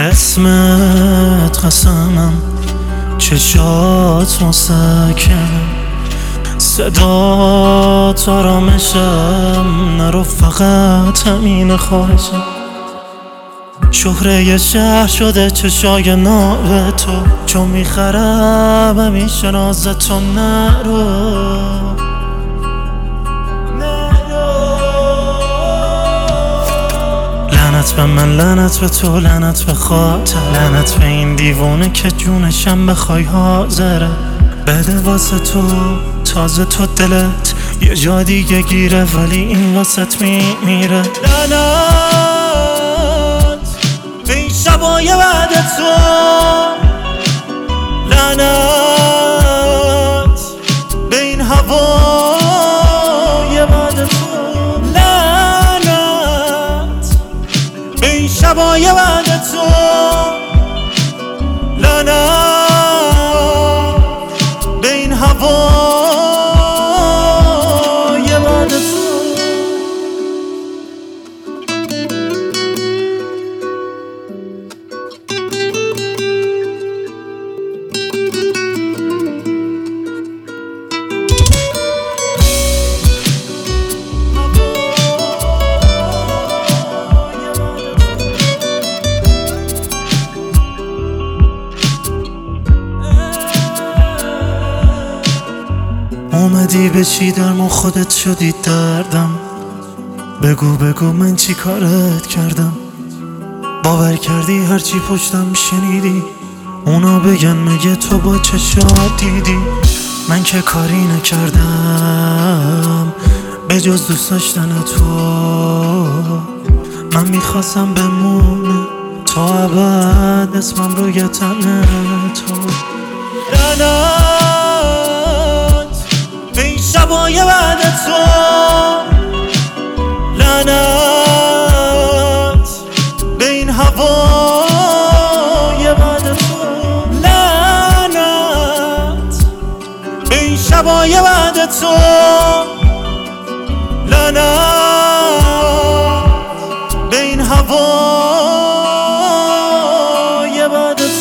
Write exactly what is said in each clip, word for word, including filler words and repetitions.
اسمت قسمم، چشات مسکنم، صدات آرامشم، نرو فقط همین خواهشم. شهره شهر شده چشای ناب تو، چون میخرم همیشه نازتو. نرو لعنت به من، لعنت به تو، لعنت به خاطر، لعنت به این دیوونه که جونشم بخوای حاضره بده واسه تو. تازه تو دلت یه جا دیگه گیره، ولی این واسط میمیره. لعنت به این شبای بعد تو، لعنت به این هوای بعد تو، لعنت به این شبای بعد تو، لعنت به این هوای بعد تو. اومدی بشی در ما خودت شدی دردم، بگو بگو من چی کارت کردم. باور کردی هرچی پشتم شنیدی اونا بگن مگه تو با چشات دیدی. من که کاری نکردم به جز دوست داشتن تو، من میخواستم بمونه تا ابد اسمم روی تن تو. لعنت به این شبای بعد تو، لعنت به این هوای بعد تو، لعنت به این شبای بعد تو، لعنت به این هوای بعد تو.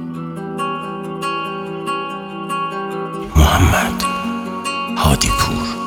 محمد هادی پور.